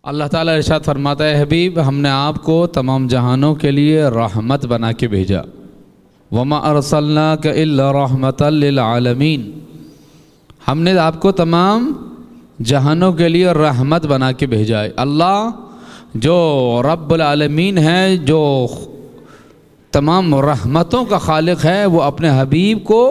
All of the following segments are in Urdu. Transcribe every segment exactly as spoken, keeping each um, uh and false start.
اللہ تعالیٰ ارشاد فرماتا ہے، حبیب ہم نے آپ کو تمام جہانوں کے لیے رحمت بنا کے بھیجا، وما ارسلناک الا رحمتا للعالمین، ہم نے آپ کو تمام جہانوں کے لیے رحمت بنا کے بھیجا ہے۔ اللہ جو رب العالمین ہے، جو تمام رحمتوں کا خالق ہے، وہ اپنے حبیب کو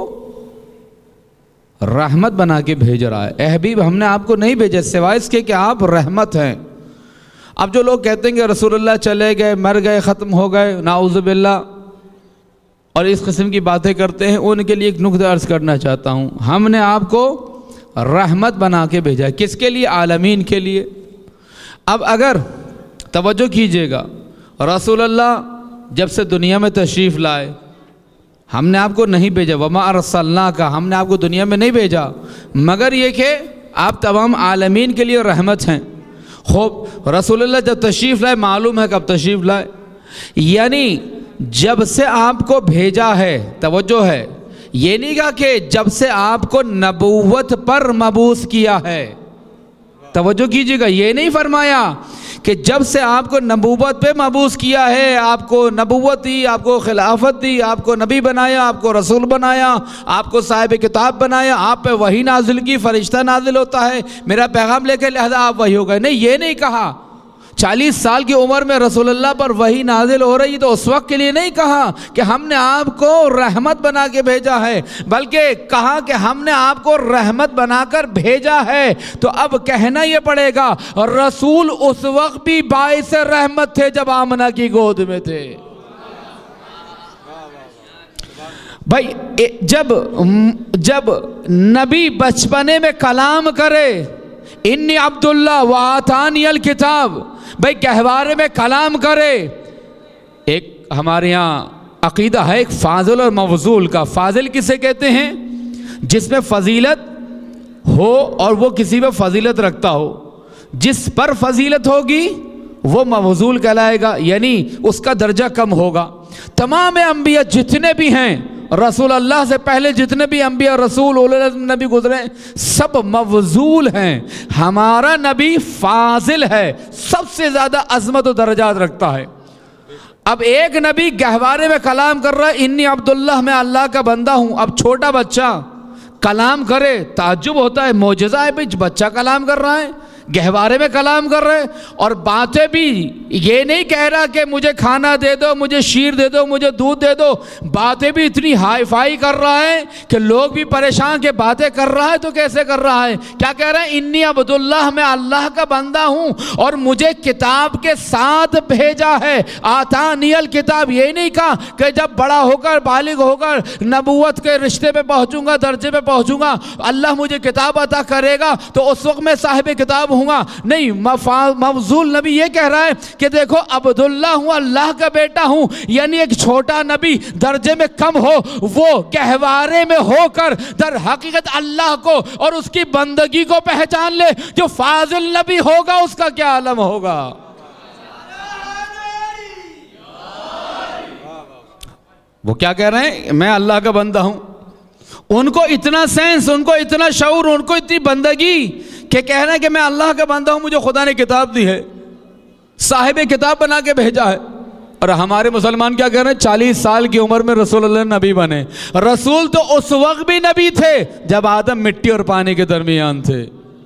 رحمت بنا کے بھیج رہا ہے۔ اے حبیب ہم نے آپ کو نہیں بھیجا سوائے اس کے کہ آپ رحمت ہیں۔ اب جو لوگ کہتے ہیں کہ رسول اللہ چلے گئے، مر گئے، ختم ہو گئے، نعوذ باللہ، اور اس قسم کی باتیں کرتے ہیں، ان کے لیے ایک نقطہ عرض کرنا چاہتا ہوں۔ ہم نے آپ کو رحمت بنا کے بھیجا ہے۔ کس کے لیے؟ عالمین کے لیے۔ اب اگر توجہ کیجئے گا، رسول اللہ جب سے دنیا میں تشریف لائے، ہم نے آپ کو نہیں بھیجا، وما ارسلناک، ہم نے آپ کو دنیا میں نہیں بھیجا مگر یہ کہ آپ تمام عالمین کے لیے رحمت ہیں۔ خوب رسول اللہ جب تشریف لائے، معلوم ہے کب تشریف لائے، یعنی جب سے آپ کو بھیجا ہے، توجہ ہے، یہ نہیں کہا کہ جب سے آپ کو نبوت پر مبعوث کیا ہے، توجہ کیجئے گا، یہ نہیں فرمایا کہ جب سے آپ کو نبوت پہ مبعوث کیا ہے، آپ کو نبوت دی، آپ کو خلافت دی، آپ کو نبی بنایا، آپ کو رسول بنایا، آپ کو صاحب کتاب بنایا، آپ پہ وحی نازل کی، فرشتہ نازل ہوتا ہے، میرا پیغام لے کے لہذا آپ وحی ہو گئے، نہیں، یہ نہیں کہا۔ چالیس سال کی عمر میں رسول اللہ پر وحی نازل ہو رہی تو اس وقت کے لیے نہیں کہا کہ ہم نے آپ کو رحمت بنا کے بھیجا ہے، بلکہ کہا کہ ہم نے آپ کو رحمت بنا کر بھیجا ہے۔ تو اب کہنا یہ پڑے گا، رسول اس وقت بھی باعث رحمت تھے جب آمنہ کی گود میں تھے۔ بھائی جب جب نبی بچپنے میں کلام کرے، انی عبداللہ وآتانی الکتاب، بھائی گہوارے میں کلام کرے، ایک ہمارے یہاں عقیدہ ہے ایک فاضل اور موزول کا۔ فاضل کسے کہتے ہیں؟ جس میں فضیلت ہو اور وہ کسی میں فضیلت رکھتا ہو، جس پر فضیلت ہوگی وہ موزول کہلائے گا، یعنی اس کا درجہ کم ہوگا۔ تمام انبیاء جتنے بھی ہیں، رسول اللہ سے پہلے جتنے بھی انبیاء رسول اولو العزم نبی گزرے، سب مفضول ہیں۔ ہمارا نبی فاضل ہے، سب سے زیادہ عظمت و درجات رکھتا ہے۔ اب ایک نبی گہوارے میں کلام کر رہا ہے، انی عبداللہ، میں اللہ کا بندہ ہوں۔ اب چھوٹا بچہ کلام کرے، تعجب ہوتا ہے، معجزہ ہے، بھئی بچہ کلام کر رہا ہے، گہوارے میں کلام کر رہے، اور باتیں بھی یہ نہیں کہہ رہا کہ مجھے کھانا دے دو، مجھے شیر دے دو، مجھے دودھ دے دو، باتیں بھی اتنی ہائی فائی کر رہا ہے کہ لوگ بھی پریشان کہ باتیں کر رہا ہے تو کیسے کر رہا ہے۔ کیا کہہ رہا ہے؟ انی عبداللہ، میں اللہ کا بندہ ہوں اور مجھے کتاب کے ساتھ بھیجا ہے۔ آتانی الکتاب، یہ نہیں کہا کہ جب بڑا ہو کر بالغ ہو کر نبوت کے رشتے پہ پہنچوں گا، درجے پہ پہنچوں گا، اللہ مجھے کتاب عطا کرے گا تو اس وقت میں صاحب کتاب ہوں گا، نہیں۔ مفضول نبی یہ کہہ رہا ہے کہ دیکھو عبداللہ ہوں، اللہ کا بیٹا ہوں، یعنی ایک چھوٹا نبی درجے میں کم ہو، وہ گہوارے میں ہو کر در حقیقت اللہ کو اور اس کی بندگی کو پہچان لے۔ جو فاضل نبی ہوگا اس کا کیا عالم ہوگا۔ وہ کیا کہہ رہے ہیں؟ میں اللہ کا بندہ ہوں۔ ان کو اتنا سینس، ان کو اتنا شعور، ان کو اتنی بندگی کہ کہہ رہے ہیں کہ میں اللہ کا بندہ ہوں، مجھے خدا نے کتاب دی ہے، صاحب کتاب بنا کے بھیجا ہے۔ اور ہمارے مسلمان کیا کہہ رہے ہیں؟ چالیس سال کی عمر میں رسول اللہ نبی بنے۔ رسول تو اس وقت بھی نبی تھے جب آدم مٹی اور پانی کے درمیان تھے۔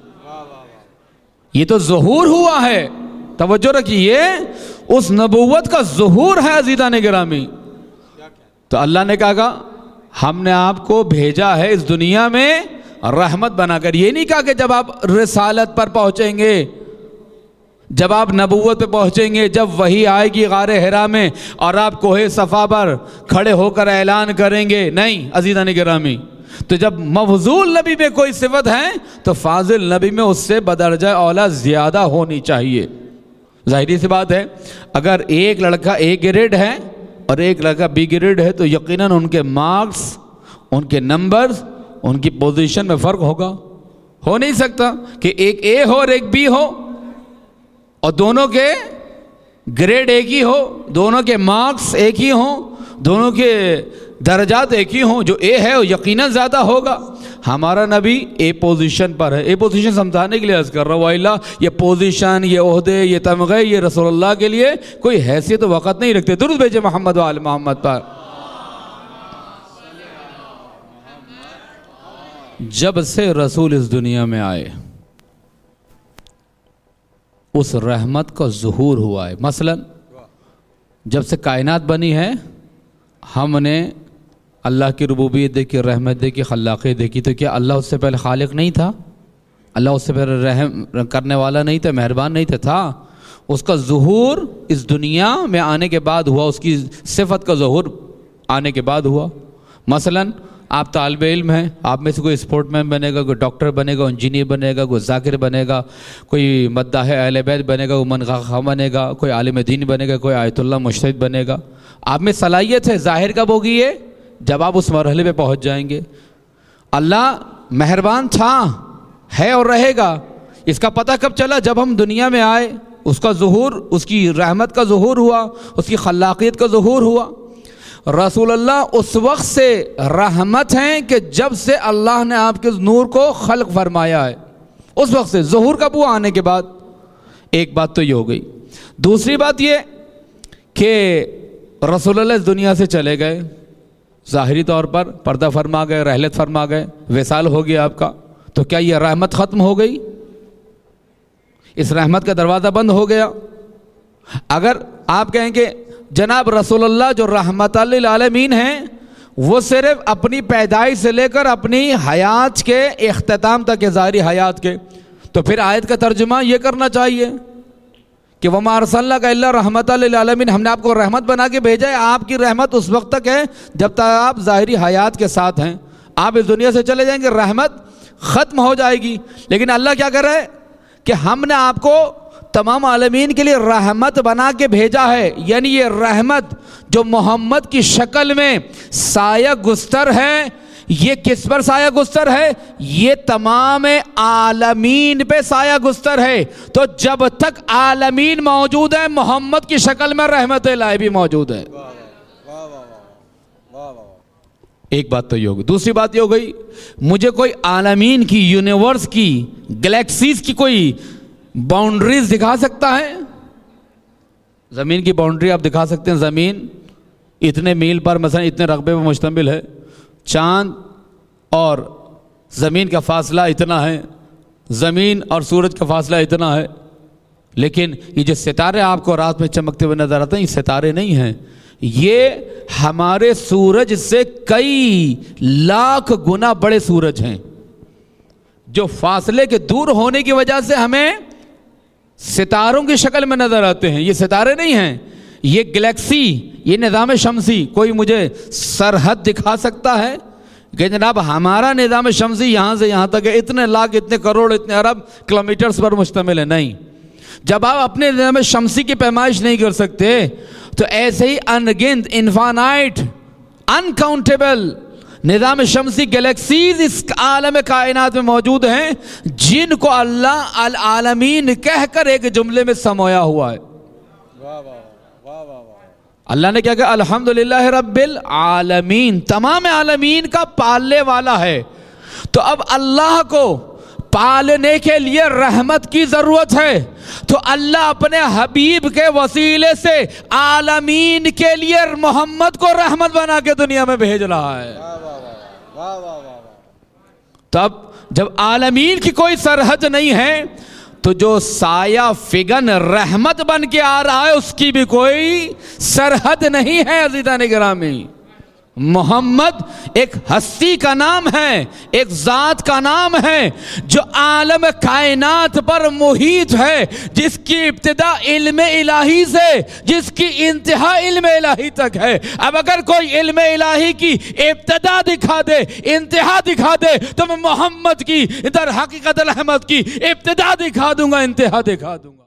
یہ تو ظہور ہوا ہے، توجہ رکھیے، اس نبوت کا ظہور ہے عزیزان گرامی۔ تو اللہ نے کہا ہم نے آپ کو بھیجا ہے اس دنیا میں رحمت بنا کر۔ یہ نہیں کہا کہ جب آپ رسالت پر پہنچیں گے، جب آپ نبوت پہ پہنچیں گے، جب وحی آئے گی غار حرا میں اور آپ کوہ صفا پر کھڑے ہو کر اعلان کریں گے، نہیں عزیزان گرامی۔ تو جب مفضول نبی میں کوئی صفت ہے تو فاضل نبی میں اس سے بدرجہ اولا زیادہ ہونی چاہیے۔ ظاہری سی بات ہے، اگر ایک لڑکا اے گریڈ ہے اور ایک لڑکا بی گریڈ ہے تو یقیناً ان کے مارکس، ان کے نمبرز، ان کی پوزیشن میں فرق ہوگا۔ ہو نہیں سکتا کہ ایک اے ہو اور ایک بی ہو اور دونوں کے گریڈ ایک ہی ہو، دونوں کے مارکس ایک ہی ہوں، دونوں کے درجات ایک ہی ہوں۔ جو اے ہے وہ یقیناً زیادہ ہوگا۔ ہمارا نبی اے پوزیشن پر ہے. اے پوزیشن سمجھانے کے لیے عرض کر رہا ہوں، اللہ یہ پوزیشن، یہ عہدے، یہ تمغے، یہ رسول اللہ کے لیے کوئی حیثیت و وقت نہیں رکھتے. درود بھیجے محمد و آل محمد پر. جب سے رسول اس دنیا میں آئے اس رحمت کا ظہور ہوا ہے. مثلا جب سے کائنات بنی ہے ہم نے اللہ کی ربوبیت دیکھی، رحمت دیکھی، خلاقیت دیکھی، تو کیا اللہ اس سے پہلے خالق نہیں تھا؟ اللہ اس سے پہلے رحم کرنے والا نہیں تھا، مہربان نہیں تھا؟ تھا. اس کا ظہور اس دنیا میں آنے کے بعد ہوا، اس کی صفت کا ظہور آنے کے بعد ہوا. مثلا آپ طالب علم ہیں، آپ میں سے کوئی اسپورٹ مین بنے گا، کوئی ڈاکٹر بنے گا، انجینئر بنے گا، کوئی ذاکر بنے گا، کوئی مداح اہل بیت بنے گا، کوئی منقاہ بنے گا، کوئی عالم دین بنے گا، کوئی آیت اللہ مجتہد بنے گا. آپ میں صلاحیت ہے. ظاہر کب ہوگی یہ؟ جب آپ اس مرحلے پہ پہنچ جائیں گے. اللہ مہربان تھا، ہے اور رہے گا. اس کا پتہ کب چلا؟ جب ہم دنیا میں آئے، اس کا ظہور، اس کی رحمت کا ظہور ہوا، اس کی خلاقیت کا ظہور ہوا. رسول اللہ اس وقت سے رحمت ہیں کہ جب سے اللہ نے آپ کے نور کو خلق فرمایا ہے. اس وقت سے ظہور کب ہوا؟ آنے کے بعد. ایک بات تو یہ ہو گئی. دوسری بات یہ کہ رسول اللہ اس دنیا سے چلے گئے، ظاہری طور پر پردہ فرما گئے، رحلت فرما گئے، وصال ہو گیا آپ کا. تو کیا یہ رحمت ختم ہو گئی؟ اس رحمت کا دروازہ بند ہو گیا؟ اگر آپ کہیں کہ جناب رسول اللہ جو رحمت للعالمین ہیں وہ صرف اپنی پیدائش سے لے کر اپنی حیات کے اختتام تک کے ظاہری حیات کے، تو پھر آیت کا ترجمہ یہ کرنا چاہیے کہ وَمَا أَرْسَلْنَاكَ إِلَّا رَحْمَةً لِلْعَالَمِينَ. ہم نے آپ کو رحمت بنا کے بھیجا ہے. آپ کی رحمت اس وقت تک ہے جب تک آپ ظاہری حیات کے ساتھ ہیں. آپ اس دنیا سے چلے جائیں گے، رحمت ختم ہو جائے گی. لیکن اللہ کیا کر رہا ہے کہ ہم نے آپ کو تمام عالمین کے لیے رحمت بنا کے بھیجا ہے. یعنی یہ رحمت جو محمد کی شکل میں سایہ گستر ہے، یہ کس پر سایہ گستر ہے؟ یہ تمام عالمین پہ سایہ گستر ہے. تو جب تک عالمین موجود ہیں محمد کی شکل میں رحمت الہی بھی موجود ہے. ایک بات تو یہ ہوگی. دوسری بات یہ ہو گئی، مجھے کوئی عالمین کی، یونیورس کی، گلیکسیز کی کوئی باؤنڈریز دکھا سکتا ہے؟ زمین کی باؤنڈری آپ دکھا سکتے ہیں. زمین اتنے میل پر مثلا اتنے رقبے پر مشتمل ہے. چاند اور زمین کا فاصلہ اتنا ہے، زمین اور سورج کا فاصلہ اتنا ہے. لیکن یہ جو ستارے آپ کو رات میں چمکتے ہوئے نظر آتے ہیں، یہ ستارے نہیں ہیں. یہ ہمارے سورج سے کئی لاکھ گنا بڑے سورج ہیں جو فاصلے کے دور ہونے کی وجہ سے ہمیں ستاروں کی شکل میں نظر آتے ہیں. یہ ستارے نہیں ہیں، یہ گلیکسی، یہ نظام شمسی. کوئی مجھے سرحد دکھا سکتا ہے کہ جناب ہمارا نظام شمسی یہاں سے یہاں تک ہے، اتنے لاکھ، اتنے کروڑ، اتنے ارب کلومیٹرز پر مشتمل ہے؟ نہیں. جب آپ اپنے نظام شمسی کی پیمائش نہیں کر سکتے تو ایسے ہی انگنت، انفانائٹ، انکاؤنٹیبل نظام شمسی گلیکسیز اس عالم کائنات میں موجود ہیں جن کو اللہ العالمین کہہ کر ایک جملے میں سمویا ہوا ہے. اللہ نے کیا کہا؟ الحمدللہ رب العالمین، تمام عالمین کا پالنے والا ہے. تو اب اللہ کو پالنے کے لیے رحمت کی ضرورت ہے، تو اللہ اپنے حبیب کے وسیلے سے عالمین کے لیے محمد کو رحمت بنا کے دنیا میں بھیج رہا ہے. تب جب عالمین کی کوئی سرحد نہیں ہے تو جو سایہ فگن رحمت بن کے آ رہا ہے اس کی بھی کوئی سرحد نہیں ہے. عزیزان گرامی، محمد ایک ہستی کا نام ہے، ایک ذات کا نام ہے جو عالم کائنات پر محیط ہے، جس کی ابتدا علم الہی سے جس کی انتہا علم الہی تک ہے. اب اگر کوئی علم الہی کی ابتدا دکھا دے، انتہا دکھا دے، تو میں محمد کی در حقیقت رحمت کی ابتدا دکھا دوں گا، انتہا دکھا دوں گا.